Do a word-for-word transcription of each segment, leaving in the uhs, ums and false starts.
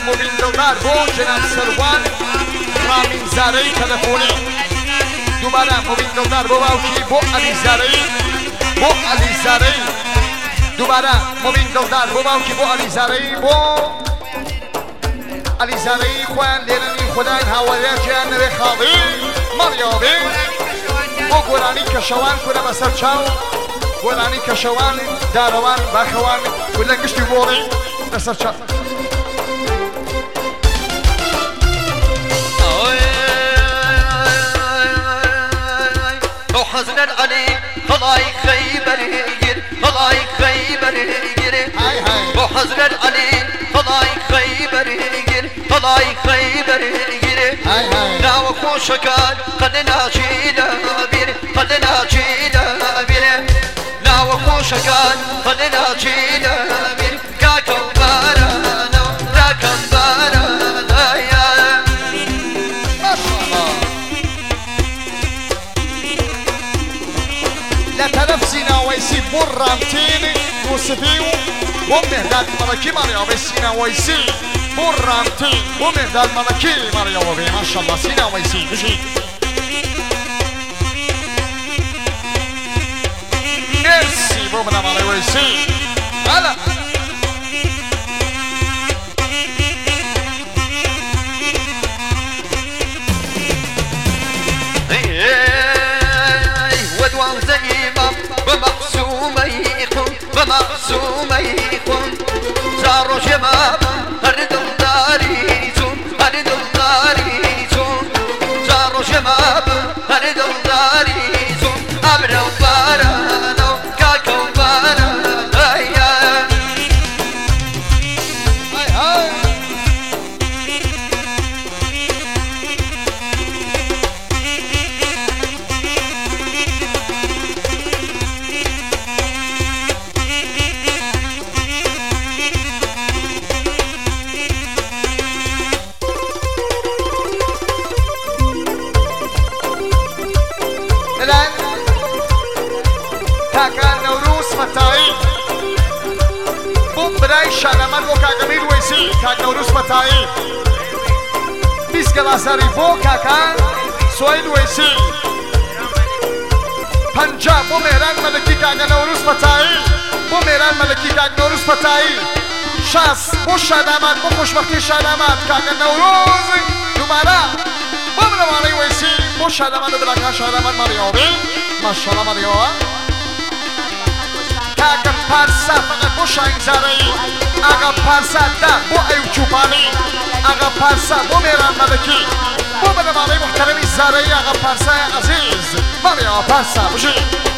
مبین دلدار بو جناب سروان رامین زارعی تلفونی دوباره مبین دلدار بو باوکی بو علی زارعی بو علی زارعی دوباره مبین دلدار بو باوکی بو علی زارعی بو علی زارعی خوان لیرنی خداین هاوریه جیان نوی خاضی مالیابی بو گورانی کشوان کنه بسر چاو گورانی کشوان داروان باخوان ولا قشتي بوري بسر چاو حزنا علي خلاي خيبر يجر خلاي خيبر يجر وحزنا علي خلاي خيبر يجر خلاي خيبر يجر ناو خوشكان قدنا جينا بير قدنا جينا بير ناو خوشكان قدنا جينا بير كاكو بارانا كاكو بارانا يا ما شاء الله لتنفسنا ويسي برامتين يوسفيو ومهداد ملكي مريا بسينا ويسي برامتين ومهداد ملكي مريا وبي ما شاء الله سينا ويسي بشي ميرسي بومنا مالي ويسي هلا ودوان زيمم بمقسوميكم بمقسوميكم زارو شباب هردم داريتم هردم داريتم زارو شباب هردم داريتم أبرو بارانو كاكو بارانا هيا هاي هاي الآن كاكا نوروز فتاي بوم براي شالمان بو كاكا مير ويسي كاكا نوروز فتاي بيس كلاساري بو كاكا سويل ويسي پنجاب بو مهران ملكي كاكا نوروز فتاي بو مهران ملكي كاكا نوروز فتاي شاس بو شالمان بو خوشبختي شالمان كاكا نوروز دوباره بو مرواني ويسي بو شالمان بلاكا شالمان مريوبي ما شاء الله مريوبي كاكا پارسا فقط بو شاين زارعي اغا پارسا دا بو ايو چوباني اغا پارسا بو ميران ملكي بو بنماني محترمي زارعي اغا پارسا عزيز مريوبي پارسا بشي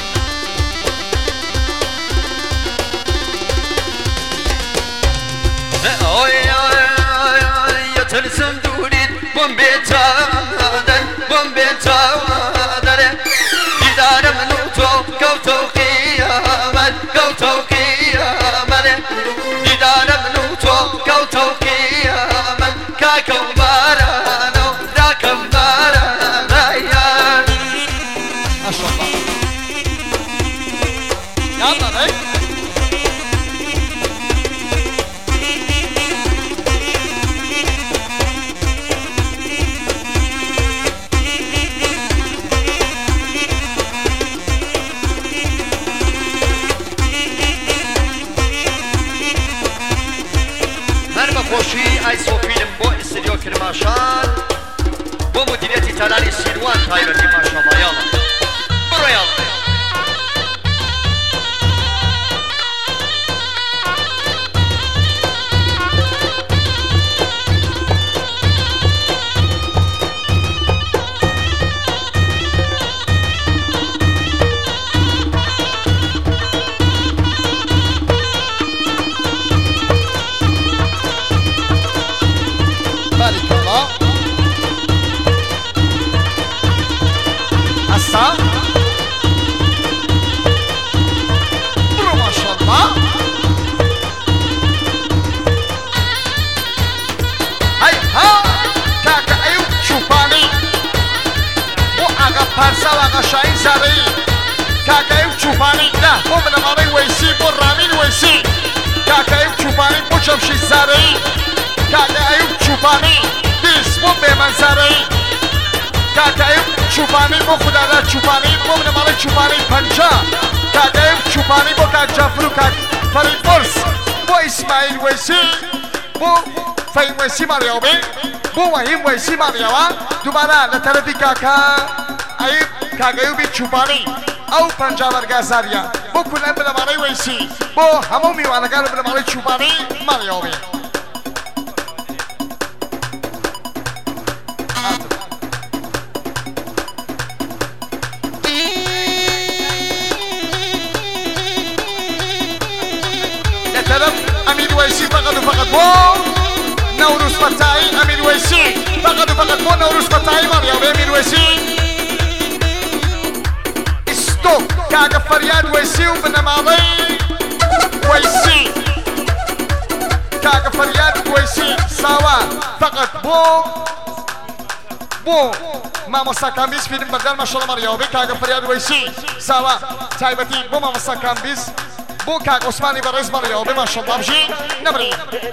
يتلسم دوريد بوم بيتادن بوم بيتادن دار منوتو كوتو قيامت كوتو قيامت دار منوتو كوتو قيامت كاكو بارانو راكم بارانا يا ما شاء الله يلا هيك خوشی ای سوفیلم با استودیو کرماشان با مدیریت تلالی سیروان تایبتی ماشاءالله یالا برو یالا بارك الله هسا برو ما شاء الله هاي ها كاكا ايوب شوفاني بو اغا پارسا و اغا شاين زارعي كاكا ايوب شوفاني ده بو بنماني ويسي بو رامين ويسي كاكا ايوب شوفاني بو جمشي زارعي كاكا ايوب زرعی کاکایم چوپانی بو خدا را چوپانی بو منمال چوپانی پنجا کاکایم چوپانی بو کاک جعفر و کاک فرید فرس بو اسماعیل ویسی بو فهیم ویسی مالیاوی بو وحیم ویسی مالیاوا دوباره لطرفی کاکا ایب کاکایو بی چوپانی او پنجا ورگا زاریا بو کلن بنمالی ویسی بو همو میوانگان بنمالی چوپانی مالیاوی لطرف امیر ویسی فقط و فقط بو نوروز فتایی امیر ویسی فقط و فقط بو نوروز فتایی مالیاوی امیر ویسی استو کاغ فریاد ویسی و بنمالی ویسی کاغ فریاد ویسی ساوا فقط بو بو مامۆستا کامبیز فیلم بەردان ماشەڵڵا ماریاوبێ کاگە فەریاد وەیسی ساوا تایبەتی بۆ مامۆستا کامبیز بۆ کاک عوسمانی بەڕێز ماریاوبێ ماشەڵڵا بژی نەبڕی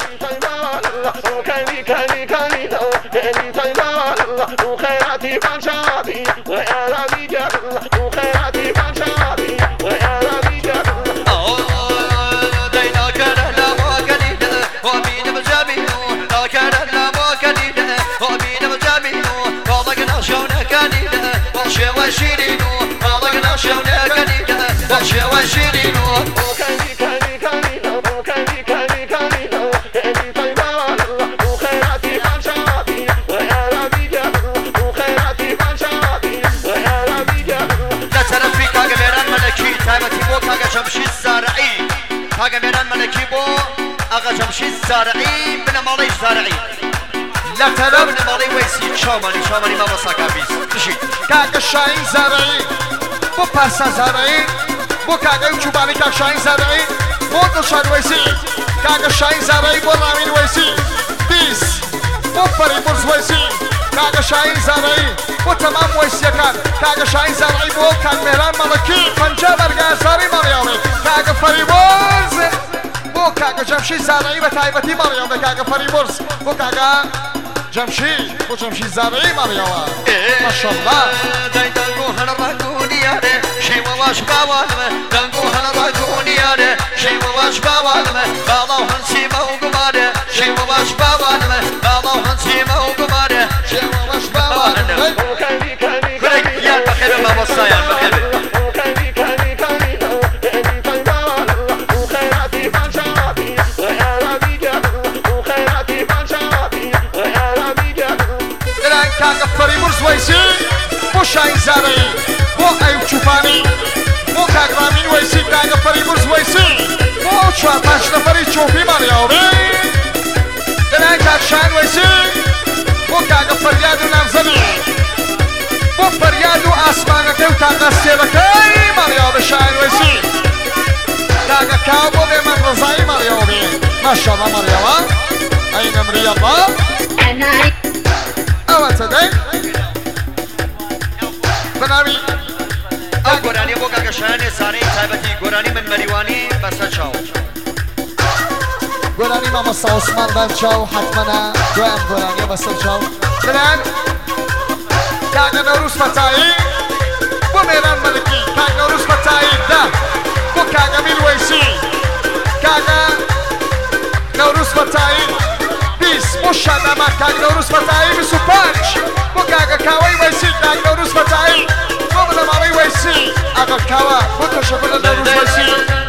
کاگە مێران مەلەکی بۆ ئاغا جەمشید زارعی بنەماڵەی زارعی لە تەرەف بنەماڵەی وەیسی چاومانی چاومانی مامۆستا کامبیز بژی کاگە شاهین زارعی بۆ پارسا زارعی بۆ کاگەی چوبانی کاک شاهین زارعی بۆ دڵشاد وەیسی کاگە شاهین زارعی بۆ ڕامین وەیسی بیس بۆ فەریبورز وەیسی کاگە شاهین زارعی بۆ تەمام وەیسیەکان کاگە شاهین زارعی بۆ کاک مێران مەڵەکی پەنجا بەرگا زاری ماڵیاوێ کاگە فەریبورز بۆ کاگە جەمشید زارعی بە تایبەتی ماڵیاوێ کاگە فەریبورز بۆ کاگە جەمشید بۆ جەمشید زارعی ماڵیاوە ماشەڵڵا دەنگۆ هەنە ڕاگونیارێ شێوەواش باوانمە دەنگۆ هەنە ڕاگونیارێ شێوەواش باوانمە باڵاو هەنسیمە و گومارێ شێوەواش باوانمە باڵاو هەنسیمە و گومارێ شێوەواش باوانمە کورێک یان بەخێر بە مامۆستایان بەخێر بێ کاگە فەریبورز وەیسی بۆ شاهین زارعی بۆ ئەیوب چوپانی بۆ کاک ڕامین وەیسی کاگە فەریبورز وەیسی بۆ چوار پنج نەفەری چۆپی ماڵیاوبێ دەلای کاک شاهین وەیسی بۆ کاگە فەریاد و نامزەنی بۆ فەریاد و ئاسمانەکەی و تاقە سێبەکەی ماڵیاوبێ شاهین وەیسی کاگە کاو بۆ بێمە ڕەزایی ماڵیاوبێ ماشەڵڵا ماڵیاوە ئەی نەمری ئەڵڵا ئەوەتە دەی بەناوی ئەو گۆرانی بۆ کاگە شایانی زارعی تایبەتی گۆرانی من مەریوانی بەسەر چاو گۆرانی مامۆستا عوسمان بەم چاو حتمەنە دوایان گۆرانیە بەسەر چاو دەلایەن کاگە نەوروز فەتایی بۆ مێران مەلکی کاک نەوروز فەتایی دا بۆ کاگە میر وەیسی کاگە نەوروز فەتایی بۆ شادەما کاک نەوروز فەتایی بیست و پەنج بۆ کاگە کاوەی وەیسی کاک نەوروز فەتایی بۆ بنەماڵەی وەیسی ئاغا کاوە بۆ تەشەکر لە نەوروز وەیسی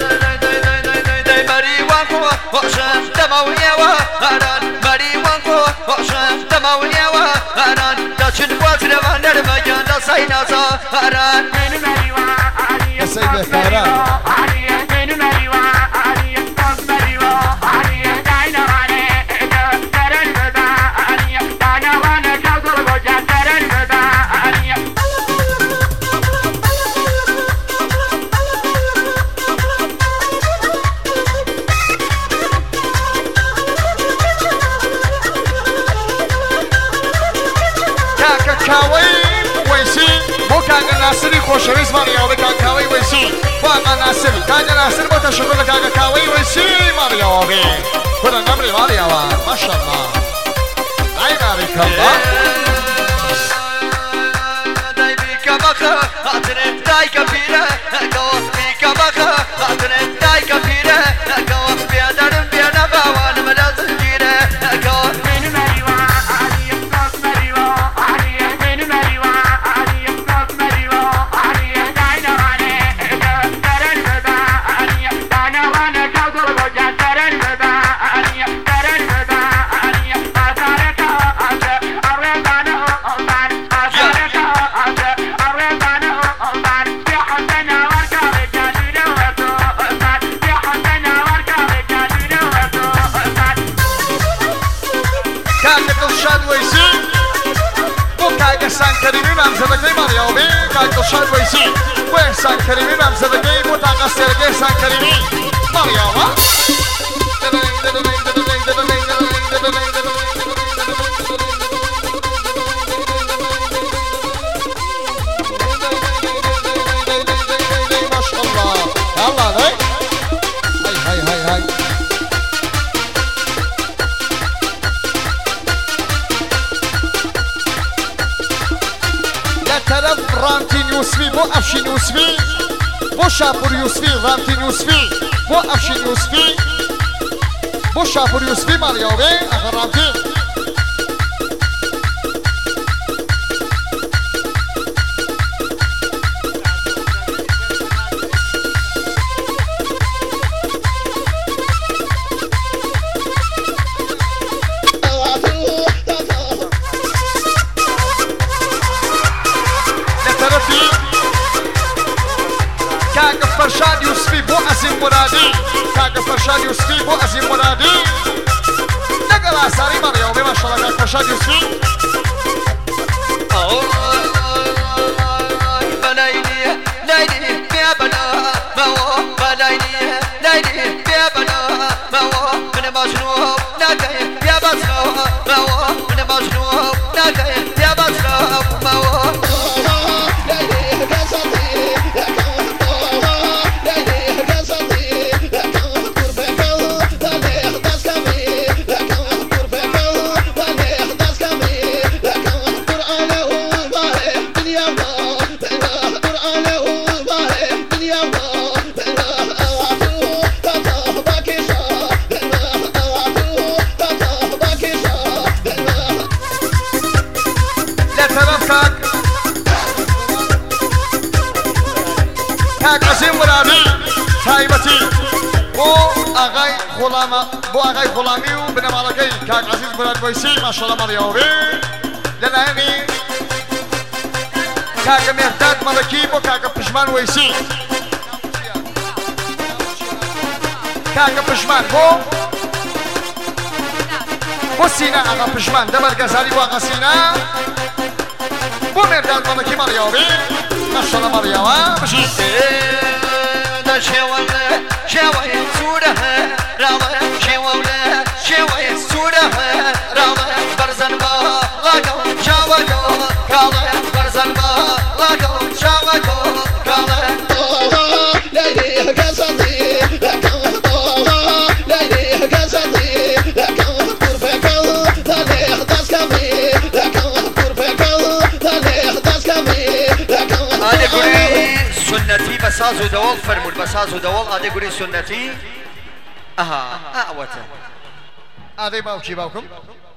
مەریوان کۆ بۆشە دەماونیەوە هەران مەریوان کۆ بۆشە دەماونیەوە هەران دەچن بۆ فرەوە نەرمەگیان دەسەی نازا هەران دەسەی بێکاران کاوەی وەیسی بۆ کاگە ناسری خۆشەویست ماڵیاوبێ کاکاوەی وەیسی بۆ ئاغا ناسر کاگە ناسر بۆ تەشەکر لە کاگە کاوەی وەیسی ماڵیاوبێ کورە نەمری ماڵیاوە ماشەڵڵا ئای ناریکەڵڵا كبيرة قوي كبخة خاطر داي كبيرة قوي بيدرم بينا غوان ملا زنجيرة قوي من مريوا علي يقص مريوا علي من مريوا علي يقص مريوا علي داينا وانا ترن بدا علي داينا وانا جوزر وجا ترن بدا علي ترن بدا علي أثارك أريدانا أولان أثارك أريدانا أولان في حسنا وركا رجالنا وتوسان في حسنا وركا رجالنا وتوسان كاكا دلشاد ويسي بو كاكا إحسان كريمي ممزدكي مريوبي كاكا دلشاد ويسي بو إحسان كريمي ممزدكي بو تاقا سيركي إحسان كريمي مريوبا ما شاء الله يلا هاي هاي هاي هاي طرف رامتین یوسفی بو افشین یوسفی بو شاپور یوسفی رامتین یوسفی بو افشین یوسفی بو شاپور یوسفی مالیاوی اخر رامتین كاكا فرشاد يوسفي بو أزيم مرادي كاكا فرشاد يوسفي بو أزيم مرادي نقل آثاري مريومي ما شاء الله كاكا فرشاد يوسفي بلايني لايني يا بلا ما هو بلايني لايني يا بلا ما هو من مجنون ناكي يا بسرو ما هو من مجنون ناكي يا بسرو ما هو كاك عزيم مرادي تايبتي بو اغاي غلامة بو اغاي غلامي وبن مالكي كاك عزيز مراد ويسي ما شاء الله مريوبي لنهني كاك مهداد ملكي بو كاك بشمان ويسي كاك بشمان بو بو سينا اغا بشمان دبر غزالي بو اغا سينا بو مهداد ملكي مريوبي ما شاء الله مريوبا بشي شوالة شوي سورة راضة شوالة شوي سورة راضة برزن ما لاقو شاوكو راضة برزن ما لاقو شاوكو راضة ليلي قصدي لكن طوها ليلي قصدي لكن كرفكل ذليخ دسكمي لكن كرفكل ذليخ دسكمي لكن هذا قولي سنتي بساز ودوال فرمول بساز ودوال هذا قولي سنتي اها اعوته هذا باوكي باوكم